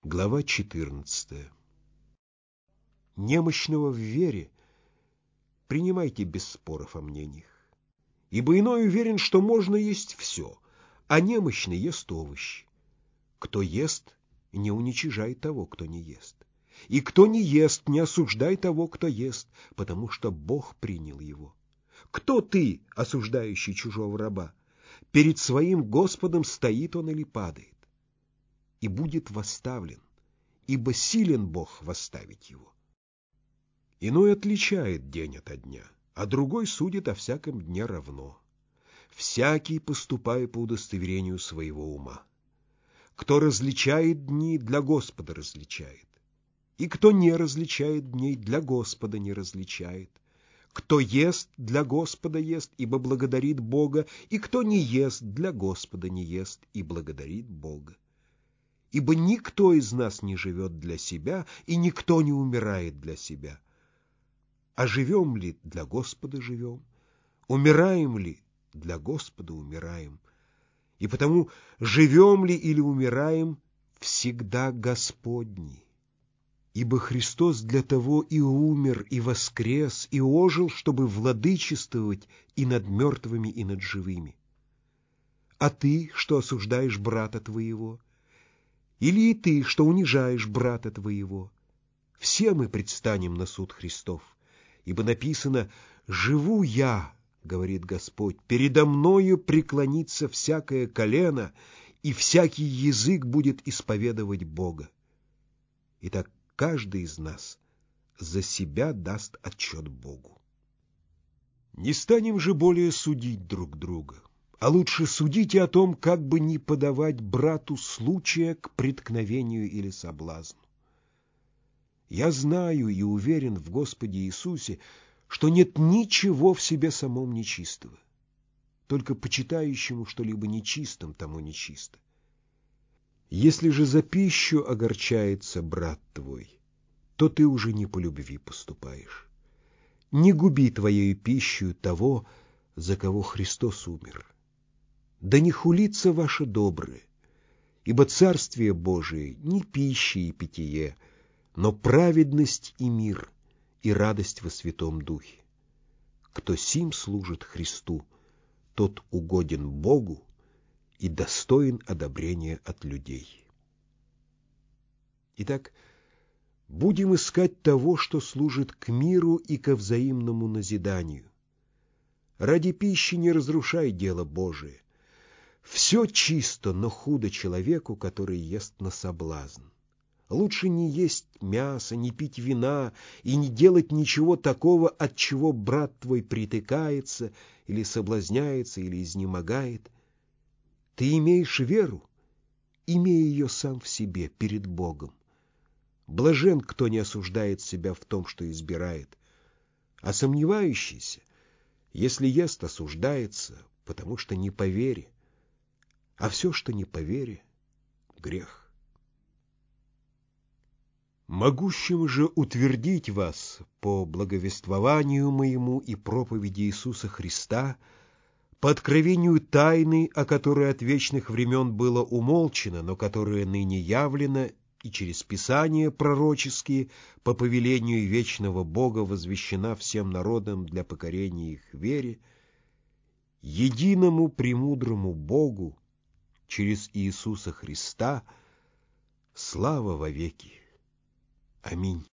Глава 14. Немощного в вере принимайте без споров о мнениях, ибо иной уверен, что можно есть все, а немощный ест овощи. Кто ест, не уничижай того, кто не ест. И кто не ест, не осуждай того, кто ест, потому что Бог принял его. Кто ты, осуждающий чужого раба? Перед своим Господом стоит он или падает, и будет восставлен, ибо силен Бог восставить его. Иной отличает день ото дня, а другой судит о всяком дне равно. Всякий поступая по удостоверению своего ума. Кто различает дни, для Господа различает. И кто не различает дней, для Господа не различает. Кто ест, для Господа ест, ибо благодарит Бога, и кто не ест, для Господа не ест, и благодарит Бога. Ибо никто из нас не живет для себя, и никто не умирает для себя. А живем ли, для Господа живем? Умираем ли, для Господа умираем? И потому живем ли или умираем, всегда Господни. Ибо Христос для того и умер, и воскрес, и ожил, чтобы владычествовать и над мертвыми, и над живыми. А ты, что осуждаешь брата твоего? Или и ты, что унижаешь брата твоего? Все мы предстанем на суд Христов, ибо написано: «Живу я, — говорит Господь, — передо мною преклонится всякое колено, и всякий язык будет исповедовать Бога». Итак, каждый из нас за себя даст отчет Богу. Не станем же более судить друг друга, а лучше судите о том, как бы не подавать брату случая к преткновению или соблазну. Я знаю и уверен в Господе Иисусе, что нет ничего в себе самом нечистого. Только почитающему что-либо нечистым, тому нечисто. Если же за пищу огорчается брат твой, то ты уже не по любви поступаешь. Не губи твоею пищей того, за кого Христос умер. Да не хулится ваше доброе, ибо Царствие Божие не пища и питье, но праведность и мир, и радость во Святом Духе. Кто сим служит Христу, тот угоден Богу и достоин одобрения от людей. Итак, будем искать того, что служит к миру и ко взаимному назиданию. Ради пищи не разрушай дело Божие. Все чисто, но худо человеку, который ест на соблазн. Лучше не есть мясо, не пить вина и не делать ничего такого, от чего брат твой притыкается или соблазняется, или изнемогает. Ты имеешь веру, имей ее сам в себе, перед Богом. Блажен, кто не осуждает себя в том, что избирает, а сомневающийся, если ест, осуждается, потому что не по вере, а все, что не по вере, грех. Могущим же утвердить вас по благовествованию моему и проповеди Иисуса Христа, по откровению тайны, о которой от вечных времен было умолчено, но которая ныне явлена, и через Писания пророческие по повелению вечного Бога возвещена всем народам для покорения их вере, единому премудрому Богу через Иисуса Христа слава вовеки. Аминь.